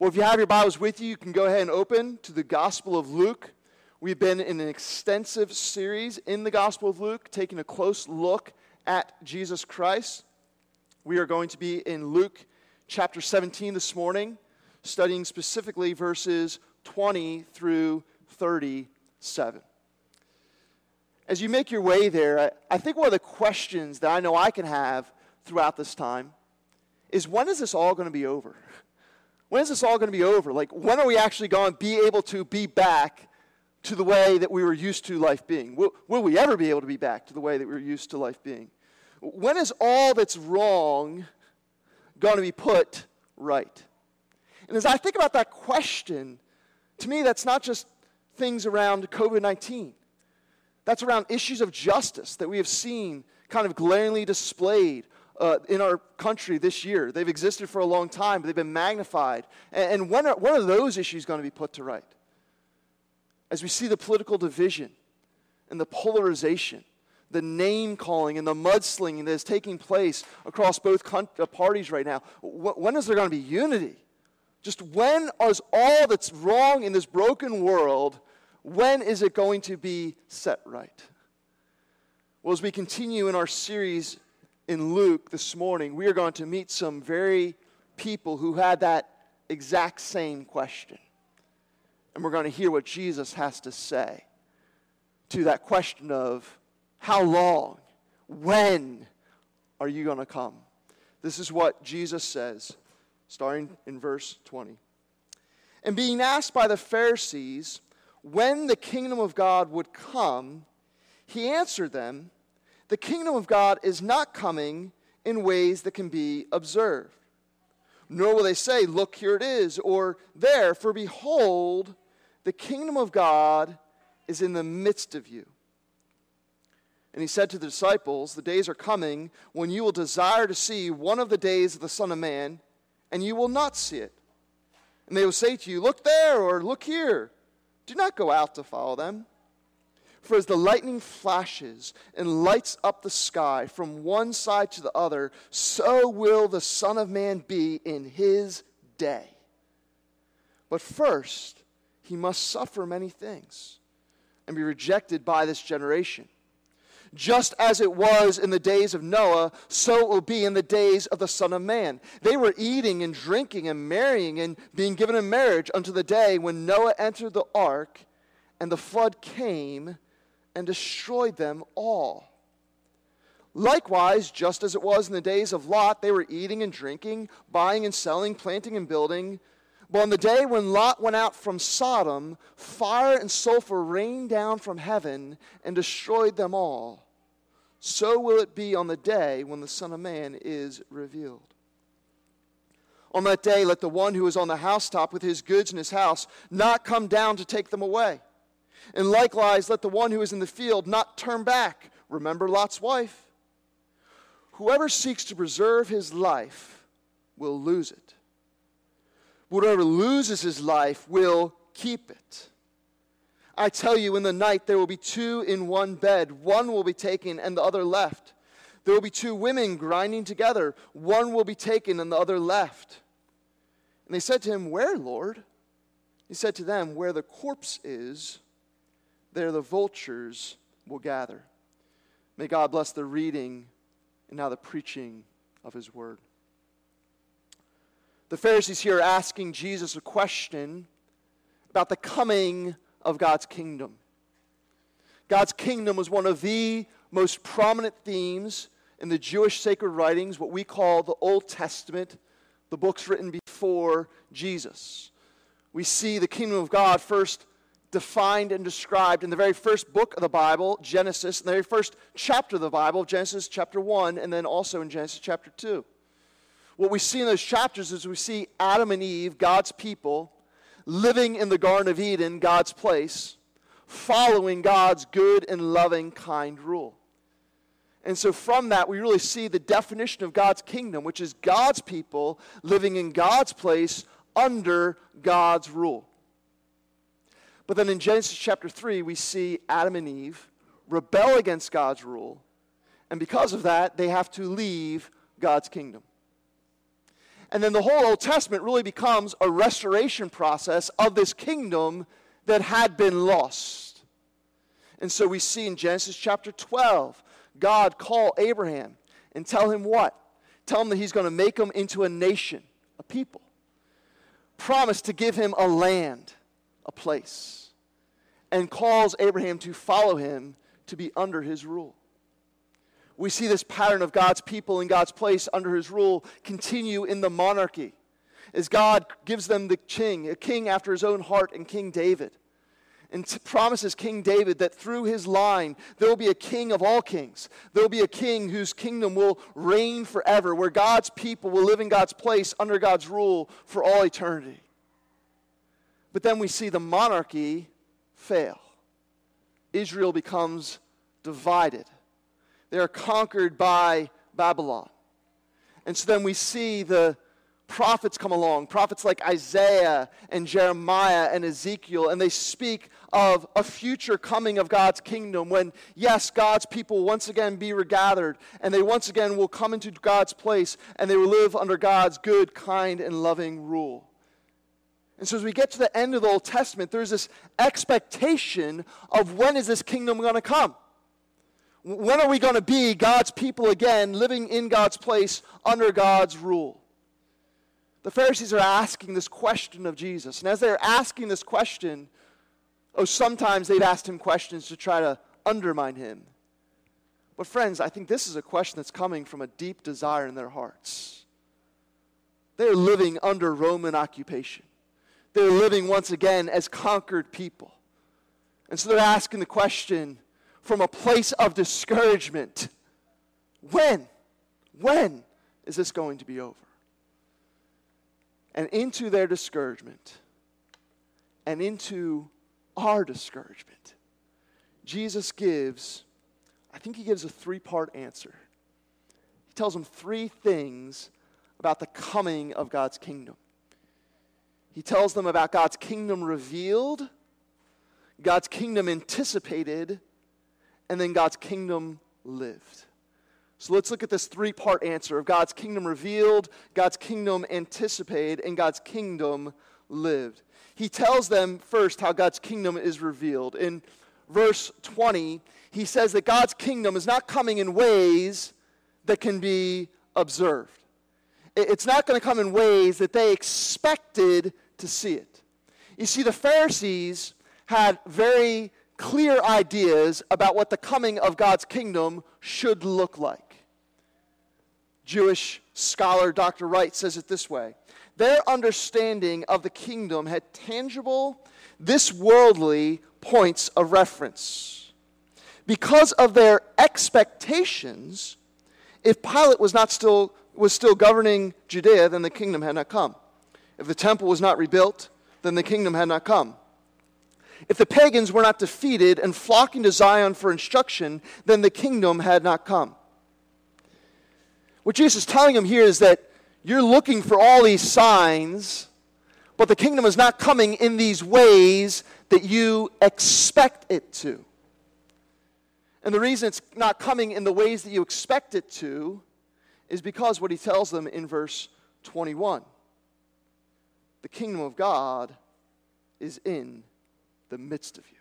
Well, if you have your Bibles with you, you can go ahead and open to the Gospel of Luke. We've been in an extensive series in the Gospel of Luke, taking a close look at Jesus Christ. We are going to be in Luke chapter 17 this morning, studying specifically verses 20 through 37. As you make your way there, I think one of the questions that I know I can have throughout this time is, when is this all going to be over? When is this all going to be over? Like, when are we actually going to be able to be back to the way that we were used to life being? Will we ever be able to be back to the way that we were used to life being? When is all that's wrong going to be put right? And as I think about that question, to me, that's not just things around COVID-19. That's around issues of justice that we have seen kind of glaringly displayed in our country this year. They've existed for a long time, but they've been magnified. And when are those issues going to be put to right? As we see the political division and the polarization, the name-calling and the mudslinging that is taking place across both parties right now, when is there going to be unity? Just when is all that's wrong in this broken world, when is it going to be set right? Well, as we continue in our series in Luke this morning, we are going to meet some very people who had that exact same question. And we're going to hear what Jesus has to say to that question of, how long, when are you going to come? This is what Jesus says, starting in verse 20. And being asked by the Pharisees when the kingdom of God would come, he answered them, the kingdom of God is not coming in ways that can be observed. Nor will they say, look, here it is, or there, for behold, the kingdom of God is in the midst of you. And he said to the disciples, the days are coming when you will desire to see one of the days of the Son of Man, and you will not see it. And they will say to you, look there, or look here. Do not go out to follow them. For as the lightning flashes and lights up the sky from one side to the other, so will the Son of Man be in his day. But first, he must suffer many things and be rejected by this generation. Just as it was in the days of Noah, so it will be in the days of the Son of Man. They were eating and drinking and marrying and being given in marriage unto the day when Noah entered the ark, and the flood came and destroyed them all. Likewise, just as it was in the days of Lot, they were eating and drinking, buying and selling, planting and building. But on the day when Lot went out from Sodom, fire and sulfur rained down from heaven and destroyed them all. So will it be on the day when the Son of Man is revealed. On that day, let the one who is on the housetop with his goods in his house not come down to take them away. And likewise, let the one who is in the field not turn back. Remember Lot's wife. Whoever seeks to preserve his life will lose it. Whoever loses his life will keep it. I tell you, in the night there will be two in one bed. One will be taken and the other left. There will be two women grinding together. One will be taken and the other left. And they said to him, where, Lord? He said to them, where the corpse is, there the vultures will gather. May God bless the reading and now the preaching of his word. The Pharisees here are asking Jesus a question about the coming of God's kingdom. God's kingdom was one of the most prominent themes in the Jewish sacred writings, what we call the Old Testament, the books written before Jesus. We see the kingdom of God first defined and described in the very first book of the Bible, Genesis, in the very first chapter of the Bible, Genesis chapter 1, and then also in Genesis chapter 2. What we see in those chapters is we see Adam and Eve, God's people, living in the Garden of Eden, God's place, following God's good and loving, kind rule. And so from that, we really see the definition of God's kingdom, which is God's people living in God's place under God's rule. But then in Genesis chapter 3, we see Adam and Eve rebel against God's rule, and because of that, they have to leave God's kingdom. And then the whole Old Testament really becomes a restoration process of this kingdom that had been lost. And so we see in Genesis chapter 12, God call Abraham and tell him what? Tell him that he's going to make him into a nation, a people. Promise to give him a land, a place. And calls Abraham to follow him to be under his rule. We see this pattern of God's people in God's place under his rule continue in the monarchy, as God gives them the king, a king after his own heart, and King David. And promises King David that through his line, there will be a king of all kings. There will be a king whose kingdom will reign forever, where God's people will live in God's place under God's rule for all eternity. But then we see the monarchy fail. Israel becomes divided. They are conquered by Babylon. And so then we see the prophets come along, prophets like Isaiah and Jeremiah and Ezekiel, and they speak of a future coming of God's kingdom when, yes, God's people will once again be regathered, and they once again will come into God's place, and they will live under God's good, kind, and loving rule. And so as we get to the end of the Old Testament, there's this expectation of when is this kingdom going to come? When are we going to be God's people again, living in God's place under God's rule? The Pharisees are asking this question of Jesus. And as they're asking this question, sometimes they've asked him questions to try to undermine him. But friends, I think this is a question that's coming from a deep desire in their hearts. They're living under Roman occupation. They're living once again as conquered people. And so they're asking the question from a place of discouragement. When is this going to be over? And into their discouragement and into our discouragement, Jesus gives a 3-part answer. He tells them 3 things about the coming of God's kingdom. He tells them about God's kingdom revealed, God's kingdom anticipated, and then God's kingdom lived. So let's look at this 3-part answer of God's kingdom revealed, God's kingdom anticipated, and God's kingdom lived. He tells them first how God's kingdom is revealed. In verse 20, he says that God's kingdom is not coming in ways that can be observed. It's not going to come in ways that they expected to see it. You see, the Pharisees had very clear ideas about what the coming of God's kingdom should look like. Jewish scholar Dr. Wright says it this way: their understanding of the kingdom had tangible, this worldly points of reference. Because of their expectations, if Pilate was still governing Judea, then the kingdom had not come. If the temple was not rebuilt, then the kingdom had not come. If the pagans were not defeated and flocking to Zion for instruction, then the kingdom had not come. What Jesus is telling them here is that you're looking for all these signs, but the kingdom is not coming in these ways that you expect it to. And the reason it's not coming in the ways that you expect it to is because what he tells them in verse 21. The kingdom of God is in the midst of you.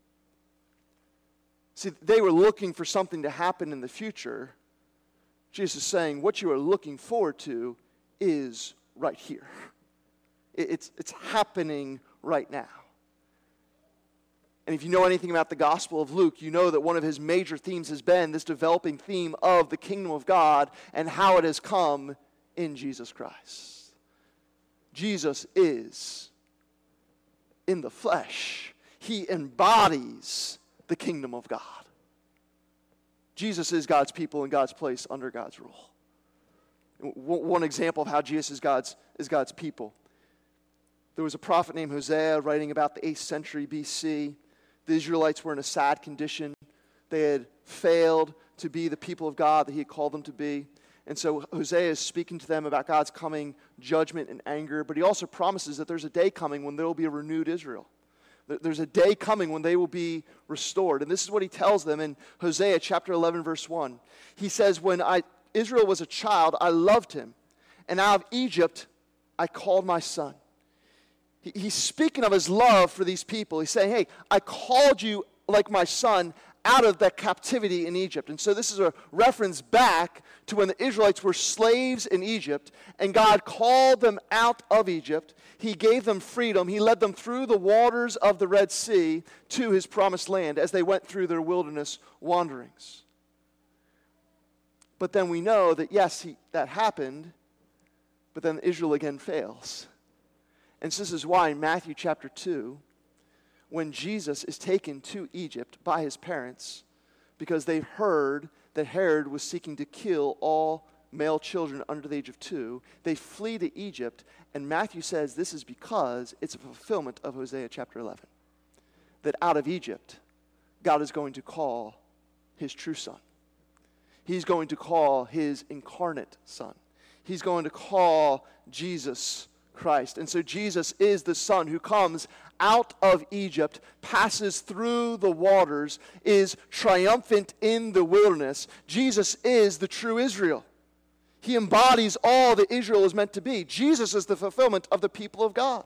See, they were looking for something to happen in the future. Jesus is saying what you are looking forward to is right here. It's happening right now. And if you know anything about the Gospel of Luke, you know that one of his major themes has been this developing theme of the kingdom of God and how it has come in Jesus Christ. Jesus is in the flesh. He embodies the kingdom of God. Jesus is God's people in God's place under God's rule. One example of how Jesus is God's people. There was a prophet named Hosea writing about the 8th century BC. The Israelites were in a sad condition. They had failed to be the people of God that he had called them to be. And so Hosea is speaking to them about God's coming judgment and anger, but he also promises that there's a day coming when there will be a renewed Israel. There's a day coming when they will be restored. And this is what he tells them in Hosea chapter 11, verse 1. He says, when Israel was a child, I loved him, and out of Egypt I called my son. He's speaking of his love for these people. He's saying, hey, I called you like my son out of that captivity in Egypt. And so this is a reference back to when the Israelites were slaves in Egypt, and God called them out of Egypt. He gave them freedom. He led them through the waters of the Red Sea to his promised land as they went through their wilderness wanderings. But then we know that, yes, that happened, but then Israel again fails. And so this is why in Matthew chapter 2, when Jesus is taken to Egypt by his parents, because they heard that Herod was seeking to kill all male children under the age of 2, they flee to Egypt, and Matthew says this is because it's a fulfillment of Hosea chapter 11. That out of Egypt, God is going to call his true son. He's going to call his incarnate son. He's going to call Jesus Christ. And so Jesus is the Son who comes out of Egypt, passes through the waters, is triumphant in the wilderness. Jesus is the true Israel. He embodies all that Israel is meant to be. Jesus is the fulfillment of the people of God.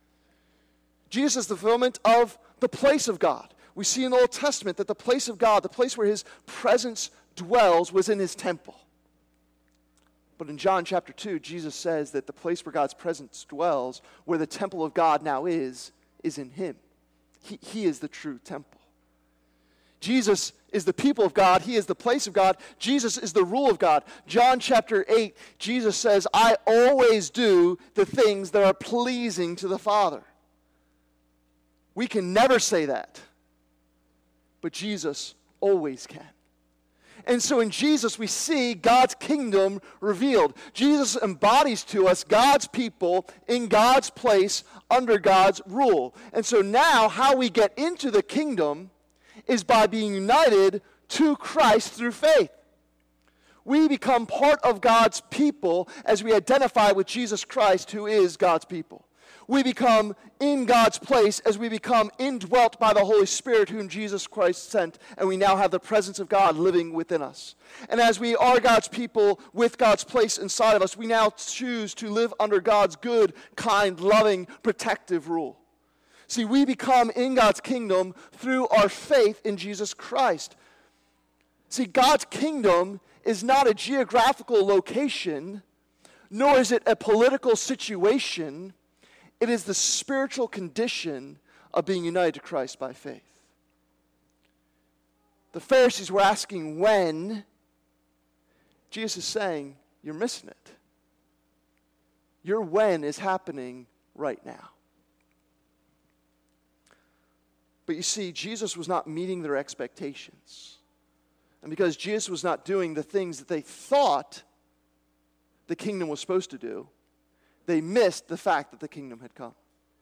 Jesus is the fulfillment of the place of God. We see in the Old Testament that the place of God, the place where his presence dwells, was in his temple. But in John chapter 2, Jesus says that the place where God's presence dwells, where the temple of God now is in him. He is the true temple. Jesus is the people of God. He is the place of God. Jesus is the rule of God. John chapter 8, Jesus says, I always do the things that are pleasing to the Father. We can never say that, but Jesus always can. And so in Jesus, we see God's kingdom revealed. Jesus embodies to us God's people in God's place under God's rule. And so now how we get into the kingdom is by being united to Christ through faith. We become part of God's people as we identify with Jesus Christ, who is God's people. We become in God's place as we become indwelt by the Holy Spirit whom Jesus Christ sent, and we now have the presence of God living within us. And as we are God's people with God's place inside of us, we now choose to live under God's good, kind, loving, protective rule. See, we become in God's kingdom through our faith in Jesus Christ. See, God's kingdom is not a geographical location, nor is it a political situation. It is the spiritual condition of being united to Christ by faith. The Pharisees were asking when. Jesus is saying, you're missing it. Your when is happening right now. But you see, Jesus was not meeting their expectations. And because Jesus was not doing the things that they thought the kingdom was supposed to do, they missed the fact that the kingdom had come.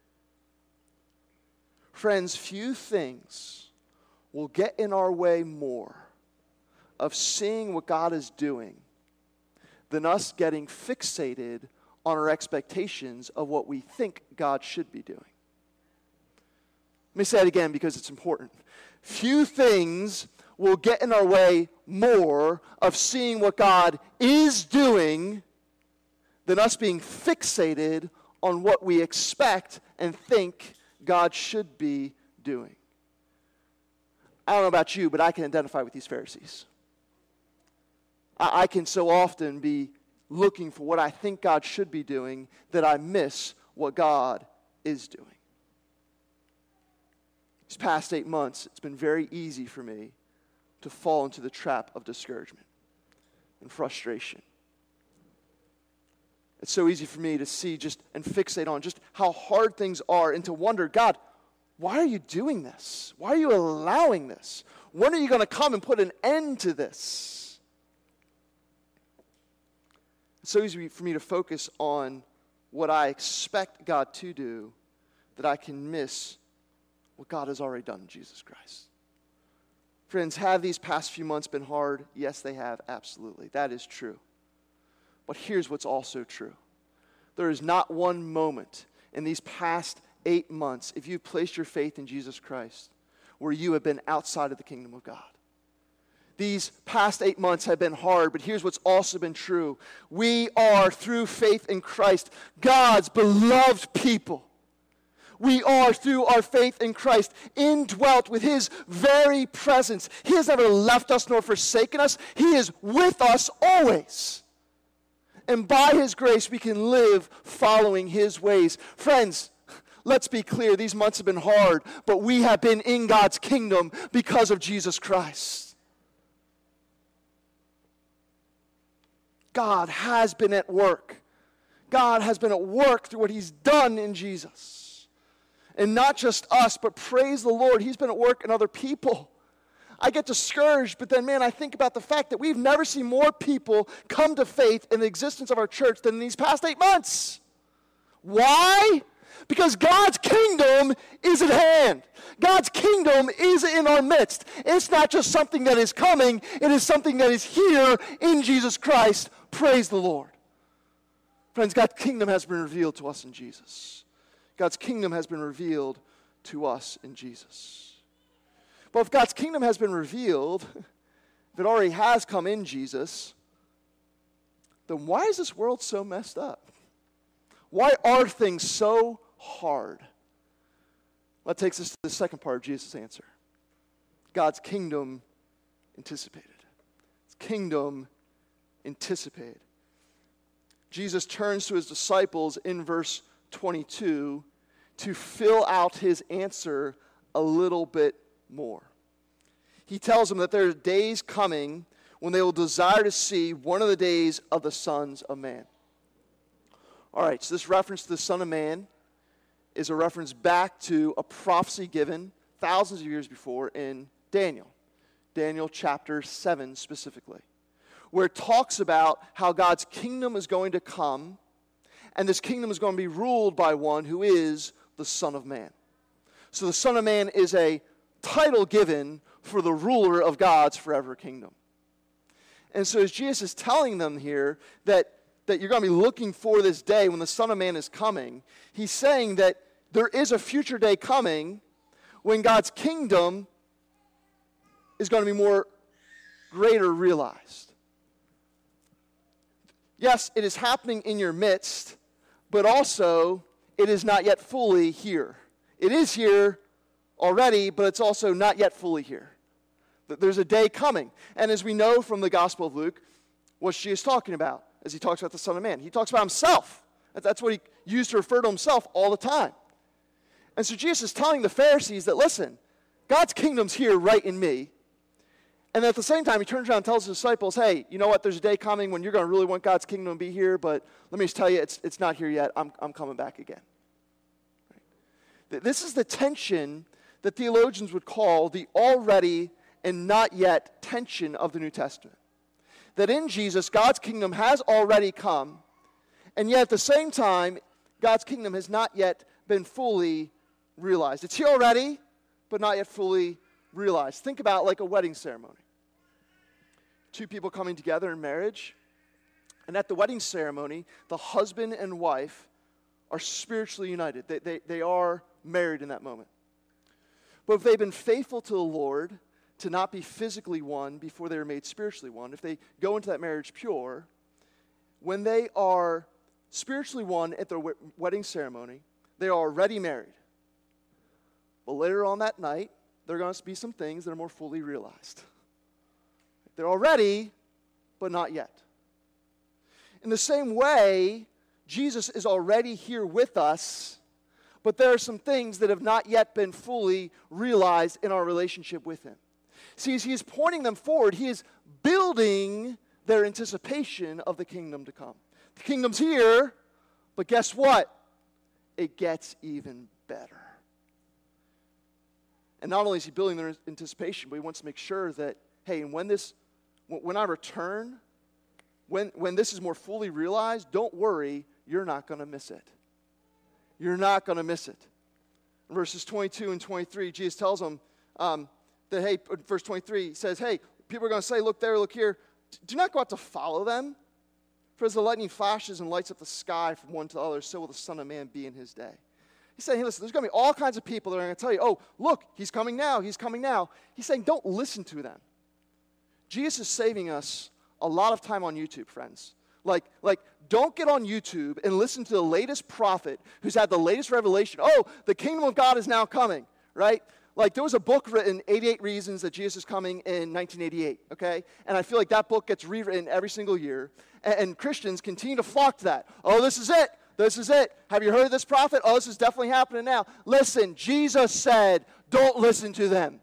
Friends, few things will get in our way more of seeing what God is doing than us getting fixated on our expectations of what we think God should be doing. Let me say it again because it's important. Few things will get in our way more of seeing what God is doing than us being fixated on what we expect and think God should be doing. I don't know about you, but I can identify with these Pharisees. I can so often be looking for what I think God should be doing that I miss what God is doing. These past 8 months, it's been very easy for me to fall into the trap of discouragement and frustration. It's so easy for me to see and fixate on just how hard things are and to wonder, God, why are you doing this? Why are you allowing this? When are you going to come and put an end to this? It's so easy for me to focus on what I expect God to do that I can miss what God has already done in Jesus Christ. Friends, have these past few months been hard? Yes, they have, absolutely. That is true. But here's what's also true. There is not one moment in these past 8 months, if you've placed your faith in Jesus Christ, where you have been outside of the kingdom of God. these past 8 months have been hard, but here's what's also been true. We are, through faith in Christ, God's beloved people. We are, through our faith in Christ, indwelt with his very presence. He has never left us nor forsaken us. He is with us always. And by his grace, we can live following his ways. Friends, let's be clear. These months have been hard, but we have been in God's kingdom because of Jesus Christ. God has been at work. God has been at work through what he's done in Jesus. And not just us, but praise the Lord, he's been at work in other people. I get discouraged, but then, man, I think about the fact that we've never seen more people come to faith in the existence of our church than in these past 8 months. Why? Because God's kingdom is at hand. God's kingdom is in our midst. It's not just something that is coming, it is something that is here in Jesus Christ. Praise the Lord. Friends, God's kingdom has been revealed to us in Jesus. God's kingdom has been revealed to us in Jesus. But if God's kingdom has been revealed, if it already has come in Jesus, then why is this world so messed up? Why are things so hard? That takes us to the second part of Jesus' answer. God's kingdom anticipated. His kingdom anticipated. Jesus turns to his disciples in verse 22 to fill out his answer a little bit more. He tells them that there are days coming when they will desire to see one of the days of the sons of man. All right, so this reference to the Son of Man is a reference back to a prophecy given thousands of years before in Daniel. Daniel chapter 7 specifically, where it talks about how God's kingdom is going to come, and this kingdom is going to be ruled by one who is the Son of Man. So the Son of Man is a title given for the ruler of God's forever kingdom. And so as Jesus is telling them here that you're going to be looking for this day when the Son of Man is coming, he's saying that there is a future day coming when God's kingdom is going to be more greater realized. Yes, it is happening in your midst, but also it is not yet fully here. It is here already, but it's also not yet fully here. There's a day coming. And as we know from the Gospel of Luke, what's Jesus talking about as he talks about the Son of Man? He talks about himself. That's what he used to refer to himself all the time. And so Jesus is telling the Pharisees that, listen, God's kingdom's here right in me. And at the same time, he turns around and tells his disciples, hey, you know what? There's a day coming when you're going to really want God's kingdom to be here, but let me just tell you, it's not here yet. I'm coming back again. Right? This is the tension that theologians would call the already and not yet tension of the New Testament. That in Jesus, God's kingdom has already come, and yet at the same time, God's kingdom has not yet been fully realized. It's here already, but not yet fully realized. Think about like a wedding ceremony. Two people coming together in marriage, and at the wedding ceremony, the husband and wife are spiritually united. They are married in that moment. But if they've been faithful to the Lord, to not be physically one before they were made spiritually one, if they go into that marriage pure, when they are spiritually one at their wedding ceremony, they are already married. But later on that night, there are going to be some things that are more fully realized. They're already, but not yet. In the same way, Jesus is already here with us, but there are some things that have not yet been fully realized in our relationship with him. See, as he is pointing them forward, he is building their anticipation of the kingdom to come. The kingdom's here, but guess what? It gets even better. And not only is he building their anticipation, but he wants to make sure that, hey, and when I return, when this is more fully realized, don't worry, you're not going to miss it. You're not going to miss it. In verses 22 and 23, Jesus tells them that, hey, verse 23, he says, hey, people are going to say, look there, look here. Do not go out to follow them. For as the lightning flashes and lights up the sky from one to the other, so will the Son of Man be in his day. He's saying, hey, listen, there's going to be all kinds of people that are going to tell you, oh, look, he's coming now, he's coming now. He's saying, don't listen to them. Jesus is saving us a lot of time on YouTube, friends. Like, don't get on YouTube and listen to the latest prophet who's had the latest revelation. Oh, the kingdom of God is now coming, right? Like, there was a book written, 88 Reasons That Jesus is Coming, in 1988, okay? And I feel like that book gets rewritten every single year. And Christians continue to flock to that. Oh, this is it. This is it. Have you heard of this prophet? Oh, this is definitely happening now. Listen, Jesus said, don't listen to them.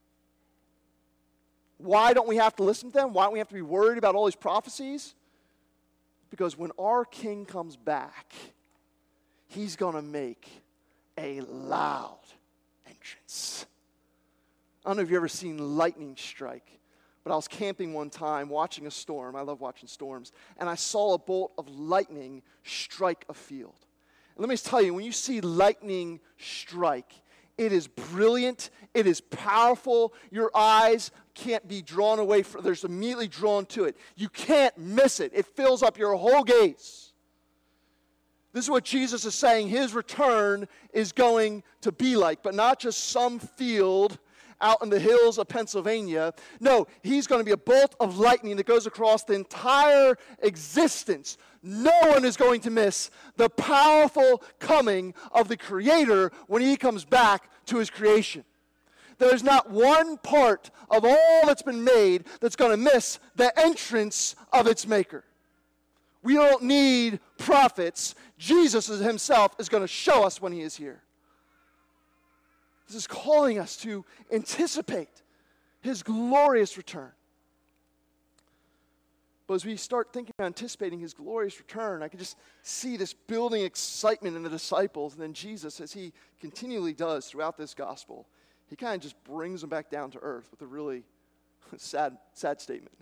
Why don't we have to listen to them? Why don't we have to be worried about all these prophecies? Because when our King comes back, he's going to make a loud entrance. I don't know if you've ever seen lightning strike, but I was camping one time watching a storm. I love watching storms. And I saw a bolt of lightning strike a field. And let me just tell you, when you see lightning strike, it is brilliant. It is powerful. Your eyes can't be drawn away from it. There's immediately drawn to it. You can't miss it. It fills up your whole gaze. This is what Jesus is saying his return is going to be like, but not just some field out in the hills of Pennsylvania. No, he's going to be a bolt of lightning that goes across the entire existence. No one is going to miss the powerful coming of the Creator when he comes back to his creation. There's not one part of all that's been made that's going to miss the entrance of its maker. We don't need prophets. Jesus himself is going to show us when he is here. This is calling us to anticipate his glorious return. But as we start thinking about anticipating his glorious return, I can just see this building excitement in the disciples. And then Jesus, as he continually does throughout this gospel, he kind of just brings them back down to earth with a really sad statement.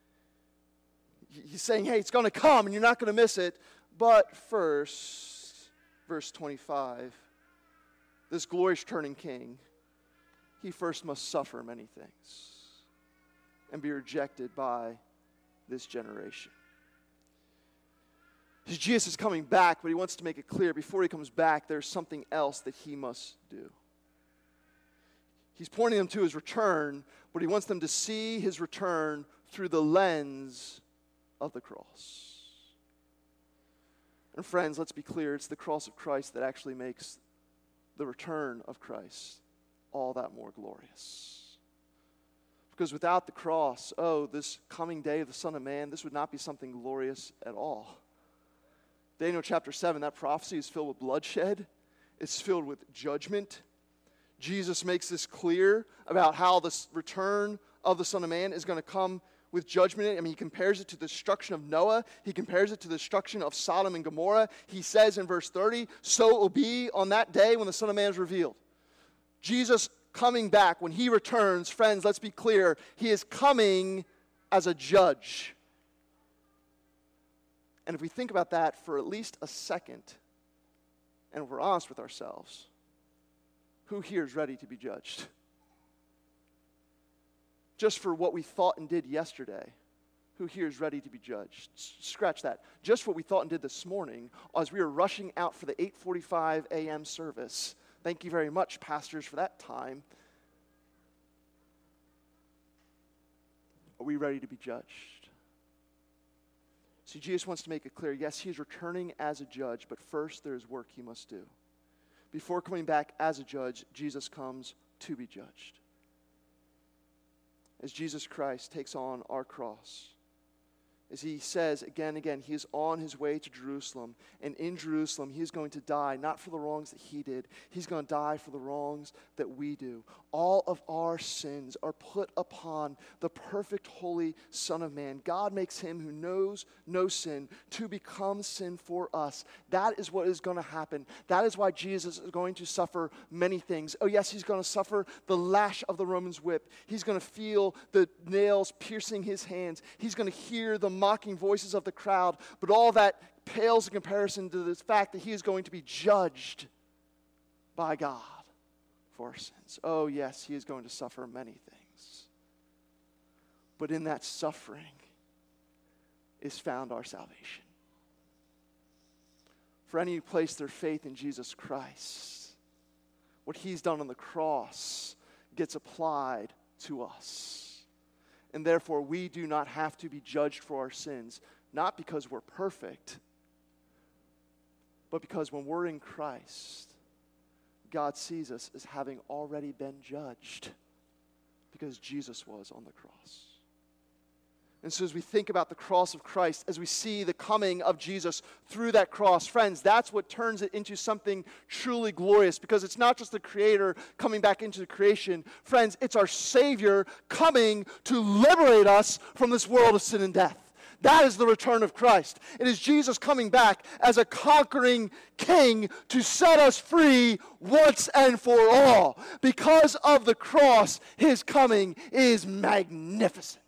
He's saying, hey, it's going to come and you're not going to miss it. But first, verse 25, this glorious returning king, he first must suffer many things and be rejected by this generation. Jesus is coming back, but he wants to make it clear before he comes back, there's something else that he must do. He's pointing them to his return, but he wants them to see his return through the lens of the cross. And friends, let's be clear, it's the cross of Christ that actually makes the return of Christ all that more glorious. Because without the cross, this coming day of the Son of Man, this would not be something glorious at all. Daniel chapter 7, that prophecy is filled with bloodshed. It's filled with judgment. Jesus makes this clear about how this return of the Son of Man is going to come with judgment. I mean, he compares it to the destruction of Noah. He compares it to the destruction of Sodom and Gomorrah. He says in verse 30, so it will be on that day when the Son of Man is revealed. Jesus coming back, when he returns, friends, let's be clear, he is coming as a judge. And if we think about that for at least a second, and if we're honest with ourselves, who here is ready to be judged? Just for what we thought and did yesterday, who here is ready to be judged? Scratch that. Just what we thought and did this morning as we were rushing out for the 8:45 a.m. service. Thank you very much, pastors, for that time. Are we ready to be judged? See, Jesus wants to make it clear, yes, he is returning as a judge, but first there is work he must do. Before coming back as a judge, Jesus comes to be judged. As Jesus Christ takes on our cross, as he says again and again, he is on his way to Jerusalem. And in Jerusalem, he is going to die, not for the wrongs that he did. He's going to die for the wrongs that we do. All of our sins are put upon the perfect, holy Son of Man. God makes him who knows no sin to become sin for us. That is what is going to happen. That is why Jesus is going to suffer many things. Oh yes, he's going to suffer the lash of the Roman's whip. He's going to feel the nails piercing his hands. He's going to hear the mocking voices of the crowd, but all that pales in comparison to the fact that he is going to be judged by God for our sins. Oh yes, he is going to suffer many things. But in that suffering is found our salvation. For any who place their faith in Jesus Christ, what he's done on the cross gets applied to us. and therefore we do not have to be judged for our sins, not because we're perfect, but because when we're in Christ, God sees us as having already been judged because Jesus was on the cross. And so as we think about the cross of Christ, as we see the coming of Jesus through that cross, friends, that's what turns it into something truly glorious, because it's not just the Creator coming back into the creation. Friends, it's our Savior coming to liberate us from this world of sin and death. That is the return of Christ. It is Jesus coming back as a conquering king to set us free once and for all. Because of the cross, his coming is magnificent.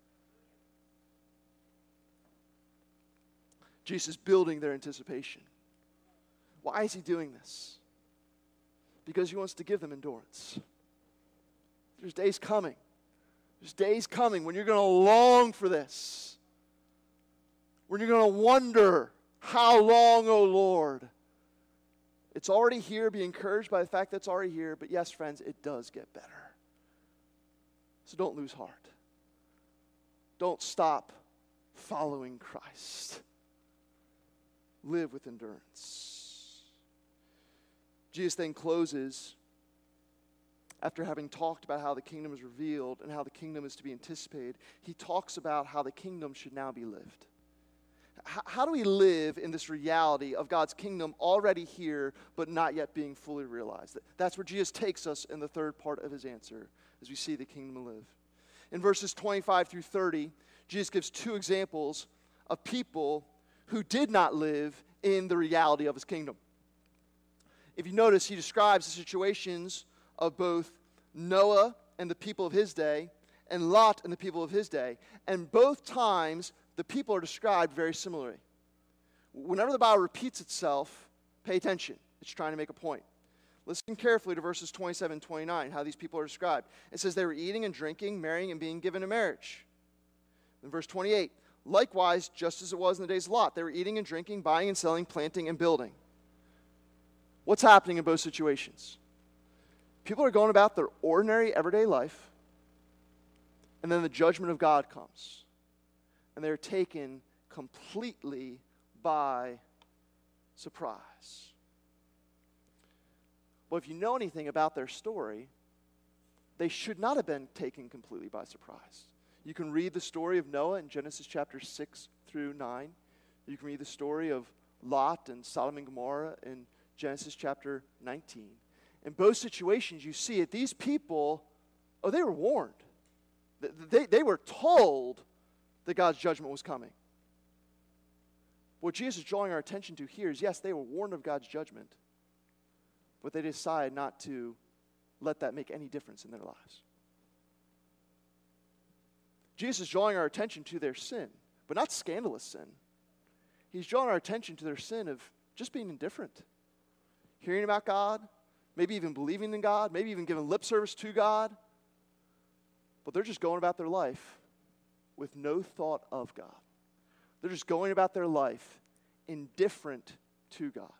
Jesus is building their anticipation. Why is he doing this? Because he wants to give them endurance. There's days coming. There's days coming when you're going to long for this. When you're going to wonder, how long, O Lord? It's already here. Be encouraged by the fact that it's already here. But yes, friends, it does get better. So don't lose heart. Don't stop following Christ. Live with endurance. Jesus then closes, after having talked about how the kingdom is revealed and how the kingdom is to be anticipated, he talks about how the kingdom should now be lived. How do we live in this reality of God's kingdom already here, but not yet being fully realized? That's where Jesus takes us in the third part of his answer, as we see the kingdom live. In verses 25 through 30, Jesus gives two examples of people who did not live in the reality of his kingdom. If you notice, he describes the situations of both Noah and the people of his day, and Lot and the people of his day. And both times, the people are described very similarly. Whenever the Bible repeats itself, pay attention. It's trying to make a point. Listen carefully to verses 27 and 29, how these people are described. It says they were eating and drinking, marrying and being given in marriage. In verse 28, likewise, just as it was in the days of Lot, they were eating and drinking, buying and selling, planting and building. What's happening in both situations? People are going about their ordinary, everyday life, and then the judgment of God comes. And they're taken completely by surprise. Well, if you know anything about their story, they should not have been taken completely by surprise. You can read the story of Noah in Genesis chapter 6 through 9. You can read the story of Lot and Sodom and Gomorrah in Genesis chapter 19. In both situations, you see it. These people, they were warned. They were told that God's judgment was coming. What Jesus is drawing our attention to here is, yes, they were warned of God's judgment, but they decided not to let that make any difference in their lives. Jesus is drawing our attention to their sin, but not scandalous sin. He's drawing our attention to their sin of just being indifferent, hearing about God, maybe even believing in God, maybe even giving lip service to God, but they're just going about their life with no thought of God. They're just going about their life indifferent to God.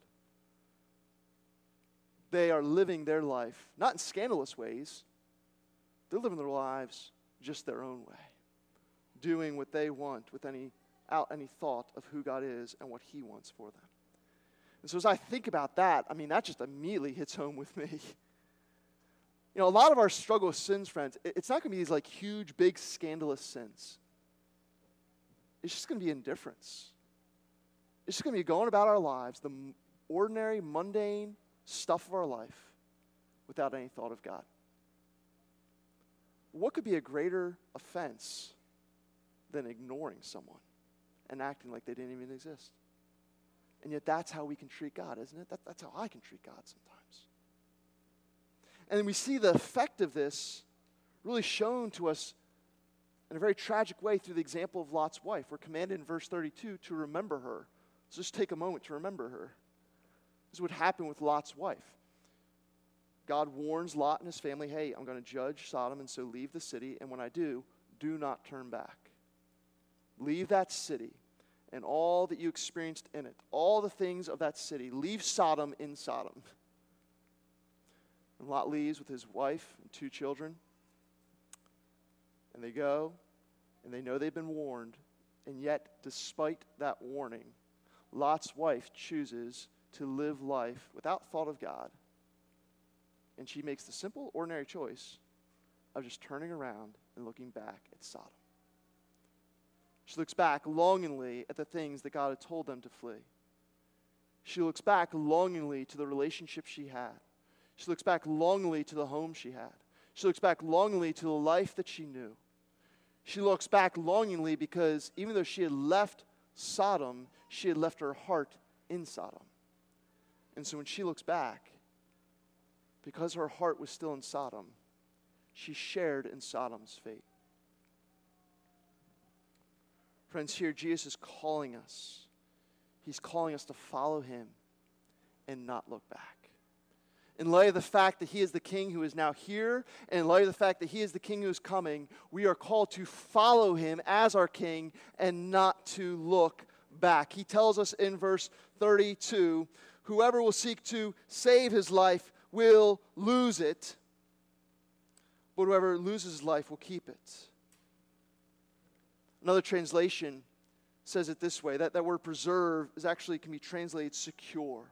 They are living their life, not in scandalous ways. They're living their lives just their own way, doing what they want without any thought of who God is and what he wants for them. And so as I think about that, that just immediately hits home with me. A lot of our struggle with sins, friends, it's not going to be these huge, big, scandalous sins. It's just going to be indifference. It's just going to be going about our lives, the ordinary, mundane stuff of our life, without any thought of God. What could be a greater offense than ignoring someone and acting like they didn't even exist? And yet that's how we can treat God, isn't it? That's how I can treat God sometimes. And then we see the effect of this really shown to us in a very tragic way through the example of Lot's wife. We're commanded in verse 32 to remember her. So just take a moment to remember her. This is what happened with Lot's wife. God warns Lot and his family, hey, I'm going to judge Sodom, and so leave the city, and when I do not turn back. Leave that city and all that you experienced in it, all the things of that city. Leave Sodom in Sodom. And Lot leaves with his wife and 2 children, and they go, and they know they've been warned, and yet, despite that warning, Lot's wife chooses to live life without thought of God. And she makes the simple, ordinary choice of just turning around and looking back at Sodom. She looks back longingly at the things that God had told them to flee. She looks back longingly to the relationship she had. She looks back longingly to the home she had. She looks back longingly to the life that she knew. She looks back longingly because even though she had left Sodom, she had left her heart in Sodom. And so when she looks back, because her heart was still in Sodom, she shared in Sodom's fate. Friends, here Jesus is calling us. He's calling us to follow him and not look back. In light of the fact that he is the king who is now here, and in light of the fact that he is the king who is coming, we are called to follow him as our king and not to look back. He tells us in verse 32, whoever will seek to save his life will lose it, but whoever loses his life will keep it. Another translation says it this way, that word preserve is actually can be translated secure.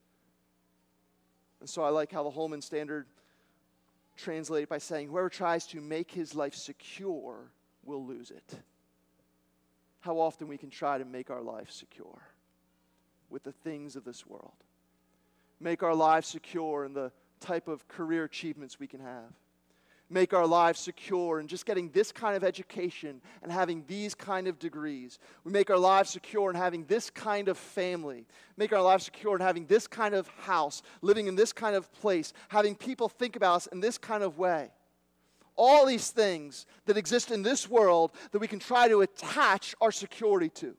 And so I like how the Holman Standard translated by saying, whoever tries to make his life secure will lose it. How often we can try to make our life secure with the things of this world. Make our lives secure in the type of career achievements we can have. Make our lives secure in just getting this kind of education and having these kind of degrees. We make our lives secure in having this kind of family. Make our lives secure in having this kind of house, living in this kind of place, having people think about us in this kind of way. All these things that exist in this world that we can try to attach our security to.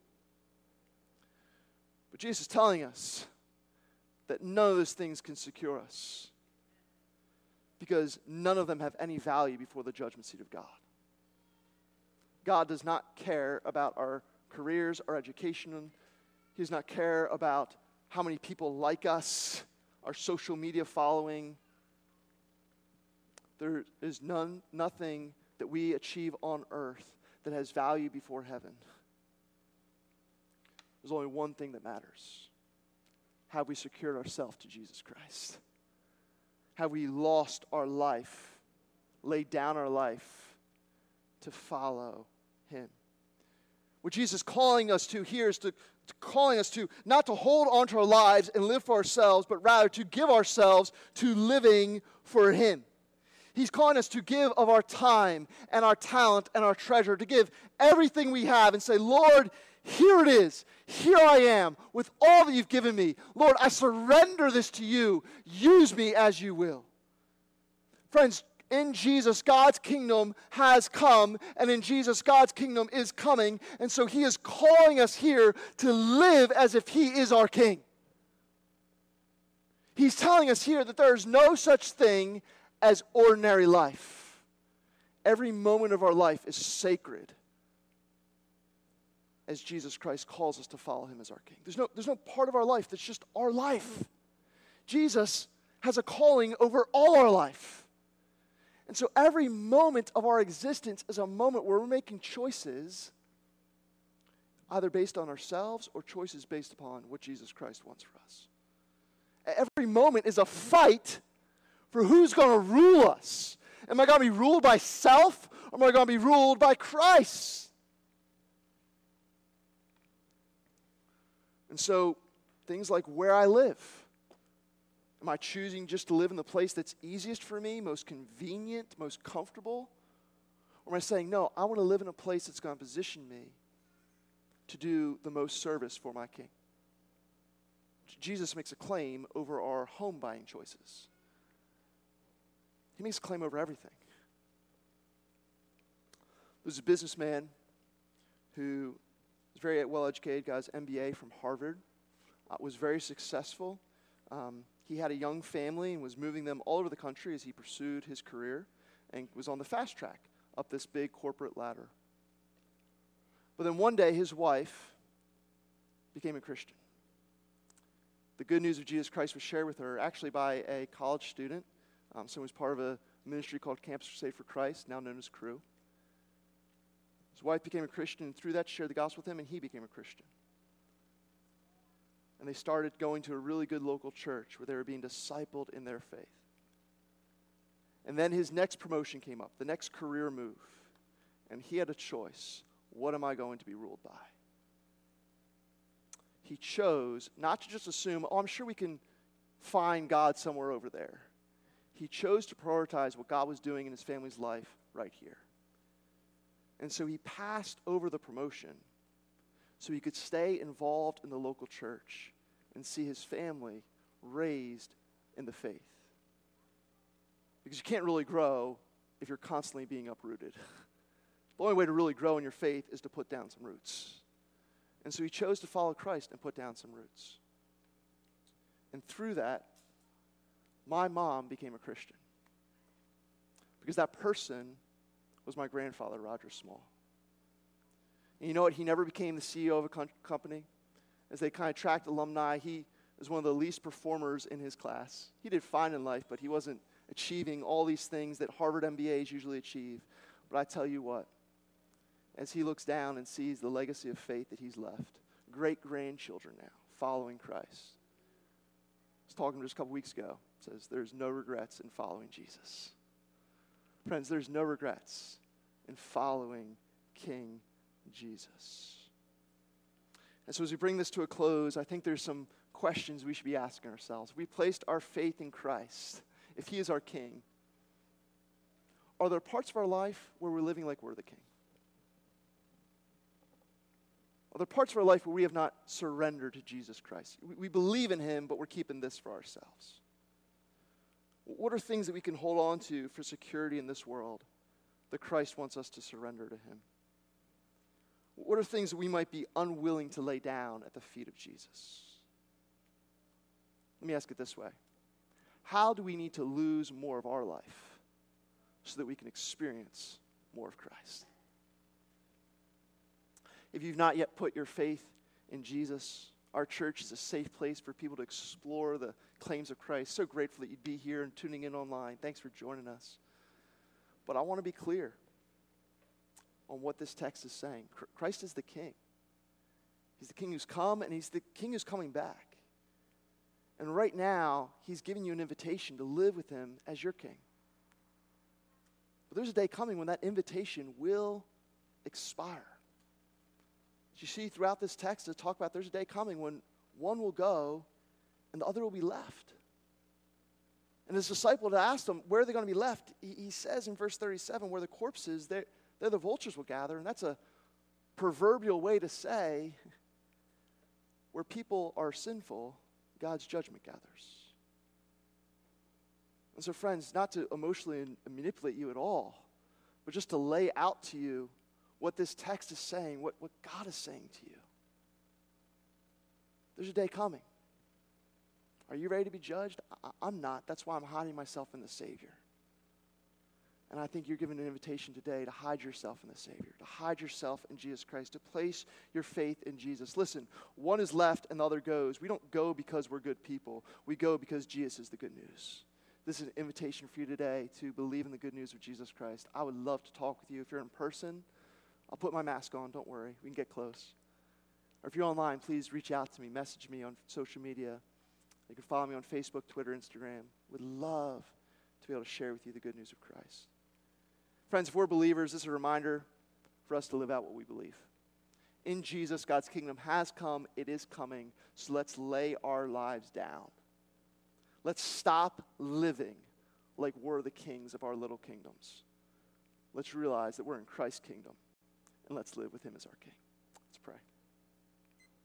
But Jesus is telling us that none of those things can secure us, because none of them have any value before the judgment seat of God. God does not care about our careers, our education. He does not care about how many people like us, our social media following. There is nothing that we achieve on earth that has value before heaven. There's only one thing that matters. Have we secured ourselves to Jesus Christ? Have we lost our life, laid down our life to follow him? What Jesus is calling us to here is calling us to not to hold on to our lives and live for ourselves, but rather to give ourselves to living for him. He's calling us to give of our time and our talent and our treasure, to give everything we have and say, Lord, here it is. Here I am with all that you've given me. Lord, I surrender this to you. Use me as you will. Friends, in Jesus, God's kingdom has come, and in Jesus, God's kingdom is coming, and so he is calling us here to live as if he is our king. He's telling us here that there is no such thing as ordinary life. Every moment of our life is sacred, as Jesus Christ calls us to follow him as our king. There's no part of our life that's just our life. Jesus has a calling over all our life. And so every moment of our existence is a moment where we're making choices either based on ourselves or choices based upon what Jesus Christ wants for us. Every moment is a fight for who's going to rule us. Am I going to be ruled by self, or am I going to be ruled by Christ? And so, things like where I live. Am I choosing just to live in the place that's easiest for me, most convenient, most comfortable? Or am I saying, no, I want to live in a place that's going to position me to do the most service for my king? Jesus makes a claim over our home buying choices. He makes a claim over everything. There's a businessman who was very well educated, got his MBA from Harvard, was very successful. He had a young family and was moving them all over the country as he pursued his career and was on the fast track up this big corporate ladder. But then one day his wife became a Christian. The good news of Jesus Christ was shared with her actually by a college student. Someone who was part of a ministry called Campus Crusade for Christ, now known as Cru. His wife became a Christian, and through that shared the gospel with him, and he became a Christian. And they started going to a really good local church where they were being discipled in their faith. And then his next promotion came up, the next career move. And he had a choice. What am I going to be ruled by? He chose not to just assume, I'm sure we can find God somewhere over there. He chose to prioritize what God was doing in his family's life right here. And so he passed over the promotion so he could stay involved in the local church and see his family raised in the faith. Because you can't really grow if you're constantly being uprooted. The only way to really grow in your faith is to put down some roots. And so he chose to follow Christ and put down some roots. And through that, my mom became a Christian. Because that person was my grandfather, Roger Small. And you know what? He never became the CEO of a company. As they kind of tracked alumni, he was one of the least performers in his class. He did fine in life, but he wasn't achieving all these things that Harvard MBAs usually achieve. But I tell you what, as he looks down and sees the legacy of faith that he's left, great-grandchildren now following Christ. I was talking just a couple weeks ago. It says there's no regrets in following Jesus. Friends, there's no regrets in following King Jesus. And so as we bring this to a close, I think there's some questions we should be asking ourselves. We placed our faith in Christ. If he is our king, are there parts of our life where we're living like we're the king? Are there parts of our life where we have not surrendered to Jesus Christ? We believe in him, but we're keeping this for ourselves. What are things that we can hold on to for security in this world that Christ wants us to surrender to him? What are things that we might be unwilling to lay down at the feet of Jesus? Let me ask it this way. How do we need to lose more of our life so that we can experience more of Christ? If you've not yet put your faith in Jesus, our church is a safe place for people to explore the claims of Christ. So grateful that you'd be here and tuning in online. Thanks for joining us. But I want to be clear on what this text is saying. Christ is the King. He's the King who's come, and he's the King who's coming back. And right now, he's giving you an invitation to live with him as your King. But there's a day coming when that invitation will expire. As you see throughout this text, to talk about there's a day coming when one will go and the other will be left. And his disciple asked him, where are they going to be left? He says in verse 37, where the corpse is, there the vultures will gather. And that's a proverbial way to say, where people are sinful, God's judgment gathers. And so friends, not to emotionally manipulate you at all, but just to lay out to you what this text is saying, what God is saying to you. There's a day coming. Are you ready to be judged? I'm not. That's why I'm hiding myself in the Savior. And I think you're given an invitation today to hide yourself in the Savior, to hide yourself in Jesus Christ, to place your faith in Jesus. Listen, one is left and the other goes. We don't go because we're good people. We go because Jesus is the good news. This is an invitation for you today to believe in the good news of Jesus Christ. I would love to talk with you. If you're in person, I'll put my mask on. Don't worry. We can get close. Or if you're online, please reach out to me. Message me on social media. You can follow me on Facebook, Twitter, Instagram. Would love to be able to share with you the good news of Christ. Friends, if we're believers, this is a reminder for us to live out what we believe. In Jesus, God's kingdom has come. It is coming. So let's lay our lives down. Let's stop living like we're the kings of our little kingdoms. Let's realize that we're in Christ's kingdom. And let's live with him as our king. Let's pray.